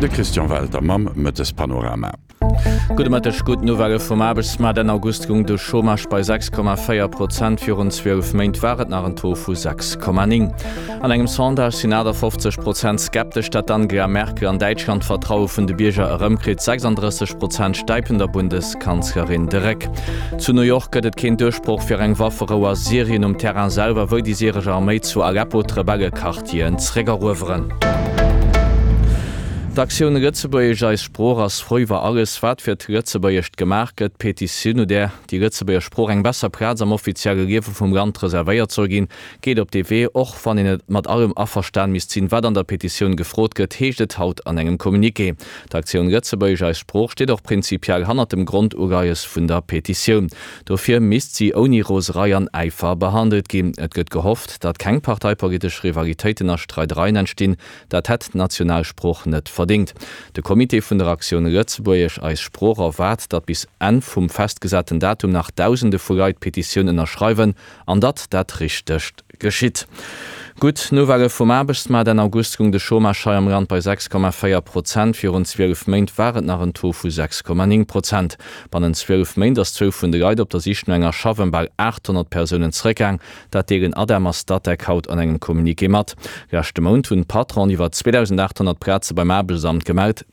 De Christian Walter Mam mit das Panorama. Gut Novelle vum Abelsmat den Augustgung du Chomach bei 6,4% fir rund 12 Meint waret nach en To vu 6,9. An engem Sonntag sind nader 50% skeptisch, dat Angela Merkel an Deutschland vertraue vun de Bierger erëmkrit 36% steipender Bundeskanzlerin Dreck. Zu New York gëtt kein Durchspruch fir eng Wafferoer Syrien Terrain selber woi die syrische Armee zu Aleppo Rebellekartien Trägerruweren. D'Aktion Rëtzebueich als Sproch ass froi war alles wat fir d'Rëtzebuecht gemerket, Petiioun oder die Rëtzebueer Sproch eng besser Präz am offiziell Gegewe vum Land reservéiert zo ginn, geht op DW och wann en et mat allem afverstan mis zin wat an der Petiioun gefrot gëtt, heeschtet haut an engem Kommuniké. D'Aktion Rëtzebueich als Sproch steet och prinzipiell hanner dem Grundurgeies vun der Petiioun. Dofir misst sie oni Roserei an Eifer behandelt gin. Et gëtt gehofft, dat keng parteipolitisch Rivalitéiten a Streitereien entstinn, dat het Nationalspruch net verdingt. De Komitee vun der Aktion Rëtzebueich als Sproch erwart, dat bis en vum festgesetzten Datum nach tausende Vorreit Petitionen erschreiwen, an dat richtecht geschitt. Gut, Novelle vum Abelsmat den Augustgung de Chomachschei am Land bei 6,4%, fir rund 12 Meint waret nach en To vu 6,9%. Bei den 12 Meint ass 12 vun de Leiit op der Sichtmenger schaffen bei 800 Personen zréckgang, dat degen Ademmer Stadtdeck haut an engem Kommuniké mat. Gerchte Mount hunn Patron iwwer 2800 Plätze beim Abelsamt gemeldt,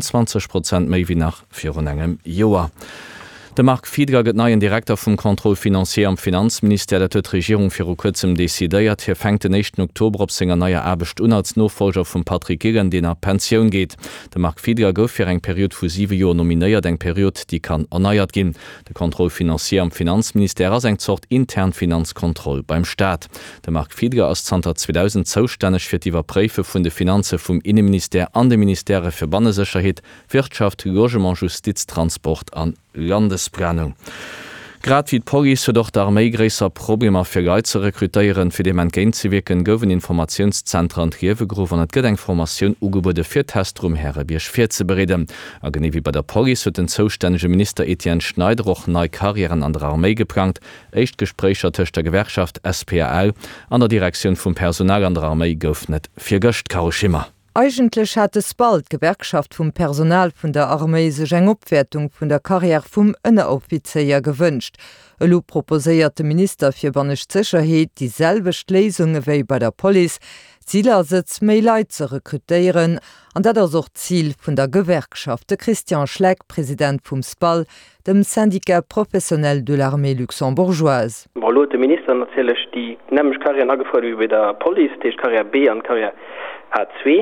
22% méi wie nach 4 engem Joer. De Mark Fiedler gëtt neien Direktor vum Kontrollfinanzier am Finanzminister der Regierung fir kurzem desideiert, hier fängt den 1. Oktober op senger neuer Abecht un als Nofolger vum Patrick Gillen, den Pensionioun geht. De Mark Fiedler gouf fir eng Period vu 7 Joer nominéiert eng Period, die kann erneuiert ginn. De Kontrollfinanzier am Finanzminister as eng zocht intern Finanzkontroll beim Staat. De Mark Fiedler ass 2000 zoustännech fir d'iwwer Préfe vun de Finanze vum Innenminister an de Ministere fir Bannesecherheet, Wirtschaft, Logement, Justiz, Transport an Landesplanung. Grad wie d'Poli huet doch d'Armee gréisser Problemer fir Leiit ze rekrutéieren, fir dem entgéint ze wieken gowen Informationszentren Riewegrof an et gëtt eng Formatioun ugebude fir Testrum Herrebierch fir ze bereden. A gene wie bei der Poli huet den zoustännege Minister Etienne Schneider och nei Karrieren an der Armee geplant, echt Gesprächer tëcht der Gewerkschaft SPL an der Direktion vum Personal an der Armee gouf net fir gëcht Karoschimmer. Eigentlich hat es bald Gewerkschaft vum Personal vun der Armee sech eng Opwertung vun der Karriere vum Ënneroffizeier gewünscht. Elo proposéierte Minister fir Bannecht Sicherheet dieselbecht Lesungen wéi bei der Police, Zieler sitz méi Leiit ze rekrutéieren, an dat auch Ziel vun der Gewerkschaft. De Christian Schleck, Präsident vum SPAL, dem Syndicat professionnel de l'Armée luxembourgeoise. De Minister erzählech die nämlich Karriere angefordert über der Police, die Karriere B an Karriere H2.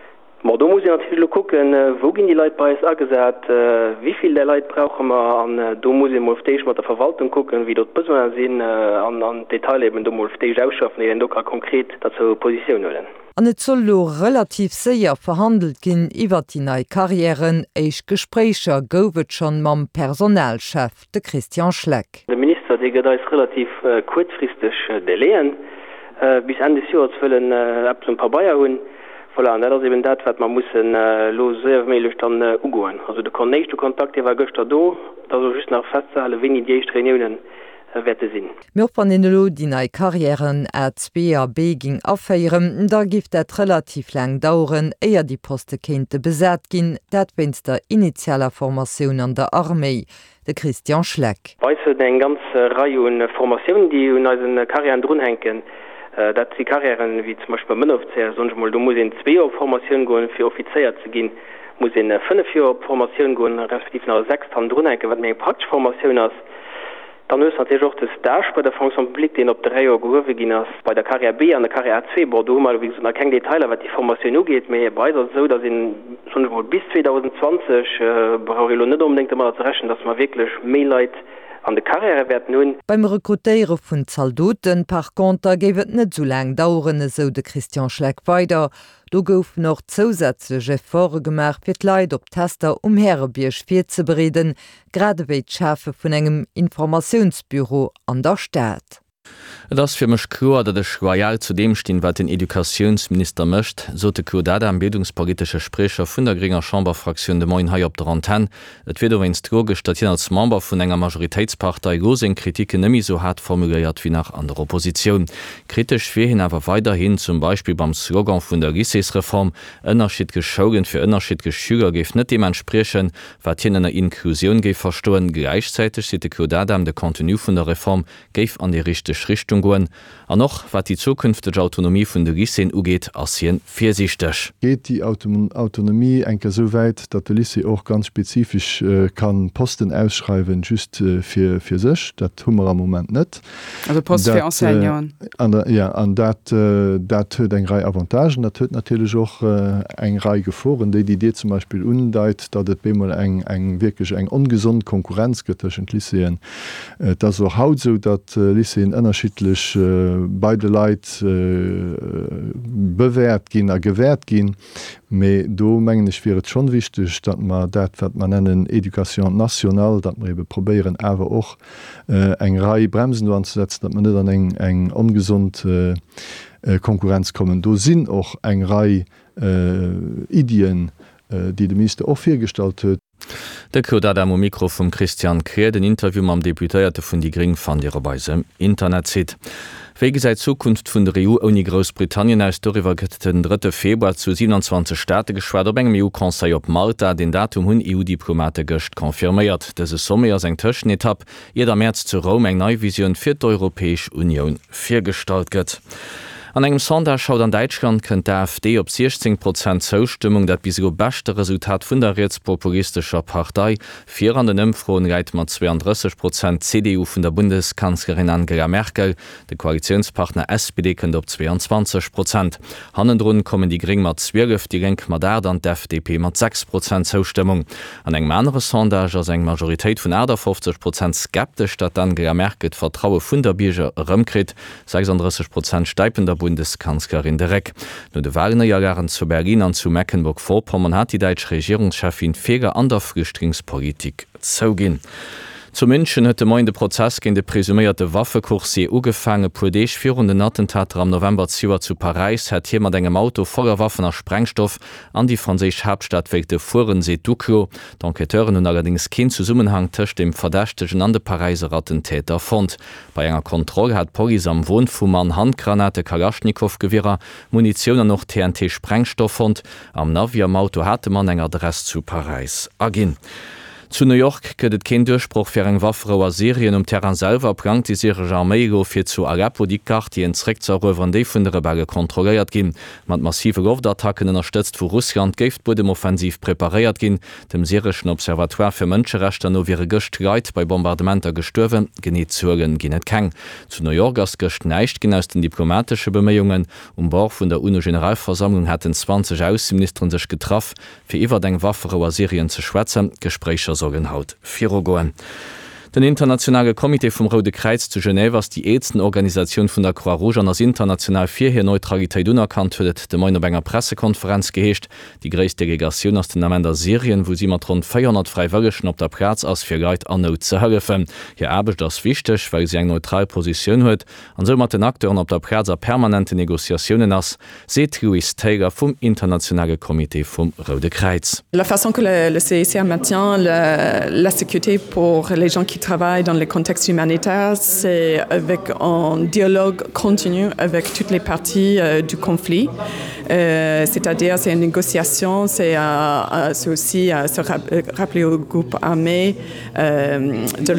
Da muss ich natürlich gucken, wo gehen die Leute bei uns angesagt, wie viel der Leute brauchen wir, und da muss ich mal auf die mit der Verwaltung gucken, wie dort Personen sind, an Detail eben, da muss ich auf die ausschaffen, die da konkret dazu positionieren. Und es soll relativ sehr verhandelt gehen über die neue Karrieren. Gespräche gouwet schon mam Personalchef, de Christian Schleck. Der Minister, der da ist relativ kurzfristig delehen, bis Ende des Jahres wollen ein paar Bayer holen. Voilà, das ist eben das, was man muss los sehr mählich dann umgehen. Also der nächste Kontakt, der war gestern da ist just nach festzahlen, wenn die ersten Reunionen werte sind. Wir von den die neue Karrieren A2 a B ging aufhören, da gibt es relativ lang dauern, eher die Posten könnte besetzt gehen, das wenn's der initialer Formation an der Armee. De Christian Schleck. Weißt du, eine ganze Reihe von Formationen, die in unseren Karrieren drinhängen, dass die Karrieren, wie zum Beispiel Männeroffizier, sonst mal, du musst in 2 Jahre Formation gehen, für Offizier zu gehen, muss in 5 Jahre Formation gehen, respektive nach 6 Jahren drinhängen, was eine praktische Formation ist. Dann ist natürlich auch das Stage bei der Fonction Publique, den auf 3 Jahre gehoben ging, bei der Karriere B und der Karriere A2, Bordeaux, mal wie gesagt, keine Details, was die Formation angeht, aber bei uns so, dass in schon wohl bis 2020 brauche ich nicht unbedingt immer zu rechnen, dass man wirklich mehr Leute an de Karriere werden nun. Beim Rekrutéiere vun Zaldoten par Konter gewet net so lang dauern, so de Christian Schleck weiter. Do gouf noch zusätzliche Vorgemerk fir Leiit op Tester Herrebierch fir ze bereden, gradewéi d'Schafe vun engem Informationsbüro an der Stadt. Das fir mech klar, dat ech royal zu dem stehen, wat den Edukationsminister mëcht, so de Kodada am bildungspolitische Sprecher vun der Gringer Chamberfraktion de Moin Hai op der Antenne. Et wird wennst drogisch, dat hin als Member vun enger Majoritätspartei gosen Kritike nëmi so hart formuliert wie nach an der Opposition. Kritisch fir hin awer weiterhin zum Beispiel beim Slogan vun der Lycéesreform ënnerschied geschaugen fir ënnerschiedge Schüler geif net dem entsprechen, wat hin einer Inklusion geif verstoen. Gleichzeitig si de Kodada am de Kontinu vun der Reform geif an die richtige Richtung goen. An noch wat die zukünftige Autonomie vun de Lycéen ugeht as hien viersichtech. Geht die Autonomie enke so weit, dat de Lycée auch ganz spezifisch kann Posten ausschreiben just fir sech, dat hummer am moment net. Also Post fir Enseignant. An dat huet eng Rei Avantagen, dat huet natürlich auch eng Rei Geforen, déi die Idee zum Beispiel undeit, dat et bemol eng wirklich eng ungesund Konkurrenz gëtterschen Lycéen. Dat so haut so, dat Lycéen ënnerschiedlich beide Leiit bewährt gin a gewährt gin, méi do menggen ich wäret schon wichtig, dat man dat wat man nennen Education national, dat man probieren awer och eng Rei Bremsen anzusetzen, dat man net an eng ungesund Konkurrenz kommen. Do sinn och eng Rei Ideen, die de meeste auch firstalt huet. De Kodada am Mikro vum Christian Kreer den Interview am Deputéierte vun die Gring fan Dir Weise Internet sieht. Wege seit Zukunft vun der EU uni Großbritannien aus darüber gëtt den 3. Februar zu 27 Staate geschwert op engem EU-Konseil op Malta den Datum hunn EU-Diplomate gëcht konfirméiert. Dese Somme as eng Tëschenetapp jeder März zu Rom eng Neuvision fir d'Europäesch Union firstalt gëtt. An engem Sonntag schaut an Deutschland kënnt der AfD op 16% Zustimmung, dat bis go beste Resultat vun der rechtspopulistischer Partei. 4 an den Impfroen reit mat 32% CDU vun der Bundeskanzlerin Angela Merkel, de Koalitionspartner SPD kënnt op 22%. Hannendroen kommen die Gring mat 12, die Renk mat an der FDP mat 6% Zustimmung. An engem andere Sondage ass eng Majoritéit vun 50% skeptisch, dat Angela Merkel Vertraue vun der Bierger ëmkrit, 36% steipen der Bundeskanzlerin direkt. No de Wagnerjagaren zu Berlin an zu Mecklenburg-Vorpommern hat die deutsche Regierungschefin Feger an der Flüchtlingspolitik zougin. Zu München huet de moinde Prozess gin de presumierte Waffekurse ugefangen pudeich 400 Attentater am November zu Paris hat hier mat engem Auto voller Waffener Sprengstoff an die franzisch Hauptstadt wegte Furensee Duclo. D'Enqueteuren hun allerdings kein Zusammenhang tëcht dem verdächtegen an de Pariser Attentäter fand. Bei enger Kontrolle hat Poli am Wohnfumann Handgranate Kalaschnikow-Gewehrer, Munition noch TNT-Sprengstoff fand. Am Navi am Auto hatte man eng Adress zu Paris agin. Zu New York gëtt kein Durchspruch fir eng Waffenroer Serien Terrain selber prangt die syrische Armee go fir zu Aleppo die Karte enreck zerröwen déi vun der Rebelle kontroléiert ginn. Mat massive Luftattacken unterstützt vu Russland geft bu dem Offensiv präpariert ginn. Dem syrischen Observatoire fir Mënscherechter no wiere Gëcht gleit bei Bombardementer gestürwen, geneet zugen ginnet keng. Zu New York as Gëcht neicht gin aus den diplomatische Bemeungen Bauch vun der UNO-Generalversammlung hätten 20 Außenministern sech getraff, fir iwwer deng Waffenroer Serien ze schwätzen, Gesprächer sogen haut 4 goen. Den internationale Komitee vom Rote Kreuz zu Genève as die eetsten Organisation vun der Croix Rouge an as international firhir Neutralitéit unerkannt huet de Moiner Benger Pressekonferenz geheescht. Die gréste Delegation aus den Amender Syrien, wo sie mat rund 400 Freiwilligschen op der Platz as fir Leiit an Not ze hëllefen. Hier abecht das wichtig, weil sie eng neutral Position huet, an so mat den Akteuren op der Plazer permanente Negoziationen ass, seet Louis Taylor vom internationale Komitee vom Rote Kreuz. La façon que le CICR maintient la sécurité pour les gens qui travaillent dans les contextes humanitaires, c'est avec un dialogue continu avec toutes les parties du conflit. C'est-à-dire, c'est une négociation, c'est aussi se rappeler aux groupes armés de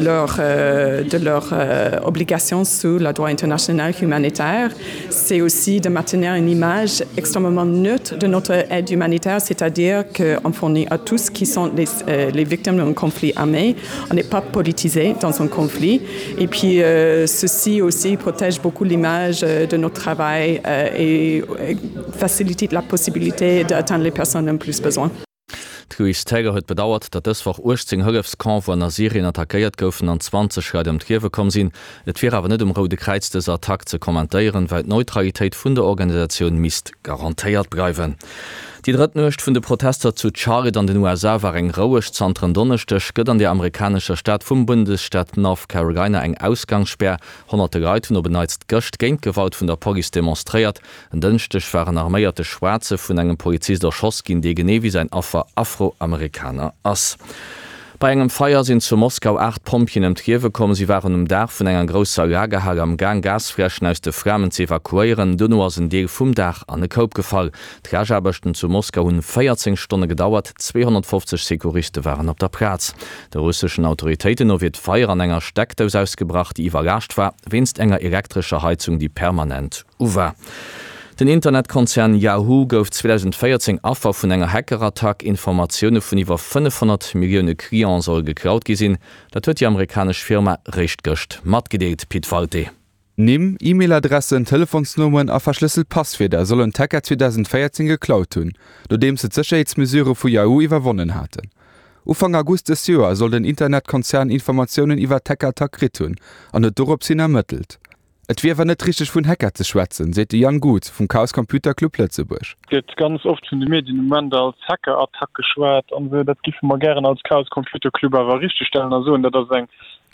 leurs obligations sous le droit international humanitaire. C'est aussi de maintenir une image extrêmement neutre de notre aide humanitaire, c'est-à-dire qu'on fournit à tous qui sont les victimes d'un conflit armé. On n'est pas politisé dans un conflit. Et puis, ceci aussi protège beaucoup l'image de notre travail et facilite la possibilité d'atteindre les personnes le plus besoin. Louis Taylor huet bedauert, dat dës war 18 Hëllefskamp an Syrien attackéiert goufen an 20 Schreide Triewe kom sinn. Et fir awer net Rote Kreuz des Attack ze kommentéieren, weil d Neutralitéit vun der Organisation mist garantéiert bleiwen. Die drittnöcht vun de Protester zu Charlotte an den USA war eng rouech Zentren donnechtech gëtt an der amerikanischer Stadt vum Bundesstaat North Carolina eng Ausgangssperr 100 Leuten op beneizt Göcht Gegewalt vun der Police demonstriert. En dënchtech waren arméierte Schwarze vun engem Polizist der Schoss gin de gene wie sein Affer Afroamerikaner ass. Bei engem Feier sind zu Moskau 8 Pompien Triewe kommen, sie waren Dach vun enger grosser Lagerhall am Gang Gasfreschen aus de Frammen ze evakuieren, dunno as en Deel vum Dach an den Koop gefall. Tragebechten zu Moskau hun 14 Stunde gedauert, 250 Sekuristen waren op der Platz. Der russischen Autoritäten no wird Feier an enger Steckdose ausgebracht, die überrascht war, winst enger elektrischer Heizung, die permanent war. Den Internetkonzern Yahoo gouf 2014 Affer vun enger Hackerattack Informationoune vun iwwer 500 Millioune Klienten soll geklaut gesinn, dat huet die amerikasch Firma recht gëcht. Mat gedeelt Piet Falte. Nimm E-Mail-Adressen, Telefonsnummern a verschlüsselt Passwörter sollen Hacker 2014 geklaut hunn, dodem se Sicherheitsmesuren vu Yahoo iwwerwonnen hatten. Ufang August des Joer soll den Internetkonzern Informationen iwwer Hackerattack krit hunn, an et dorop sinn ermëttelt. Et wiewer net richtig vun Hacker ze schwätzen, seet Jan Gut vum Chaos Computer Club Lützeburg. Geht ganz oft vun de Medien moment als Hackerattack geschwert an dat gifen man gern als Chaos Computer Club awer richtig stellen so, dat das eng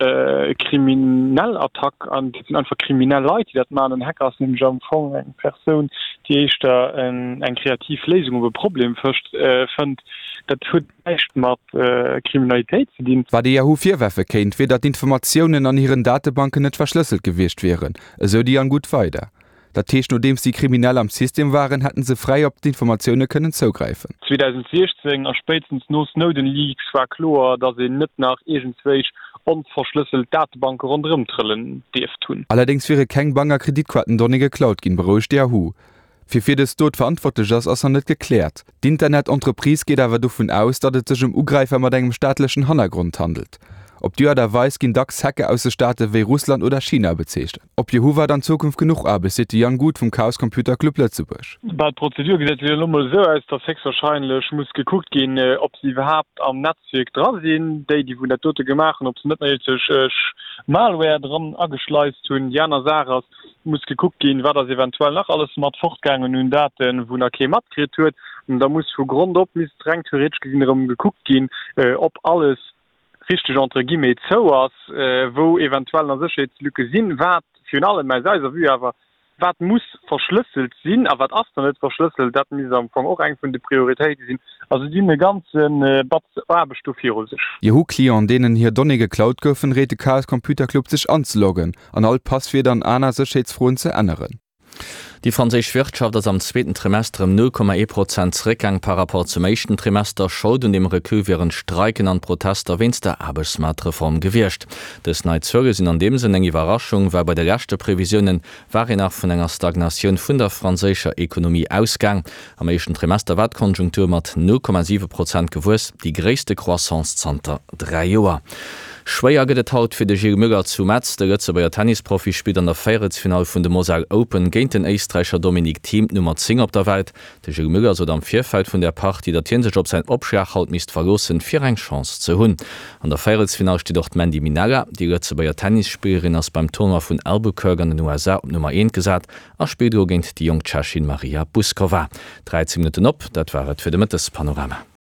Kriminallattack an sind einfach kriminell Leute, dat man den Hackers im Jamfong eng Person, die echt eng Kreativlesung über Problem fürcht fand. Dat huet echt mat Kriminalität verdient. War de Yahoo Vierwerfe kennt, wie dat Informationen an ihren Datenbanken net verschlüsselt gewischt wären, eso die an gut weiter. Dat Teech nur dems die kriminell am System waren, hatten se frei op die Informationen können zugreifen. 2016 erspätens no Snowden Leaks war klar, dat se net nach egentweich unverschlüsselt Datenbanken rundrum trillen DF tun. Allerdings wäre keng banger Kreditkarten donne geklaut gin beruhigt Yahoo. Fir des dort verantwortlich ass net geklärt. Die Internetentreprise geht awer davon aus, dat et sech Ugreifer mat engem staatlichen Hannergrund handelt. Ob Dir derweis gin Dacks Hacke aus de Staate wie Russland oder China bezecht. Ob Yahoo war dann Zukunft genug abe, se Jan Gut vom Chaos Computer Club Lützeburg. Bei Prozedur gesetzt wie Nummer so als der Sex wahrscheinlich muss geguckt gehen, ob sie überhaupt am Netzwerk dran sind, die von der Tote gemacht, ob sie net Malware dran angeschleust hun Jana Saras muss geguckt gehen, war das eventuell nach alles mat fortgangen und Daten wo er abkrit huet und da muss vu Grund op mis streng theoretisch geguckt gehen, ob alles richtig entre guillemets so ass, wo eventuell an Sicherheitslücke sinn wat für alle me se wie aber wat muss verschlüsselt sinn, a wat as net verschlüsselt, dat mis am Anfang auch eng vun de Priorität sinn. Also die ganzen Badstoff hier. Yahoo-Klient, denen hier Donne geklaut goufen, rete Chaos Computer Club sich anzuloggen, an all Passwörtern aner Sicherheitsfroen ze ändern. Die französische Wirtschaft ist am zweiten Trimester um 0,1% Rückgang par rapport zum ersten Trimester schuld und dem Rekül während Streiken an Protester wenn's der Arbeitsmarktreform gewirrscht. Das Neuzöge sind an dem Sinne eine Überraschung, weil bei der ersten Prävisionen waren nach von einer Stagnation von der französischen Ökonomie ausgang. Am ersten Trimester war die Konjunktur mit 0,7% gewusst, die größte Croissance unter 3 Jahren. Schwéier gët haut fir de Gilles Müller zu Metz, der Lützeburger Tennisprofi spielt an der Feiertsfinal vun de Moselle Open géint den Eistreicher Dominik Thiem Nummer 10 op der Welt. De Gilles Müller so am Vierfeld vun der Party, dat hien sech op sein Opschlag haut mist verlossen fir eng Chance ze hunn. An der Feiertsfinal steht dort Mandy Minella, die Lützeburger Tennisspielerin ass beim Turnier vun Albuquerque an den USA op Nummer 1 gesat, a Spieldo géint die Jung Tschechin Maria Buskova. 13 Minuten op, dat waret fir de Mittes Panorama.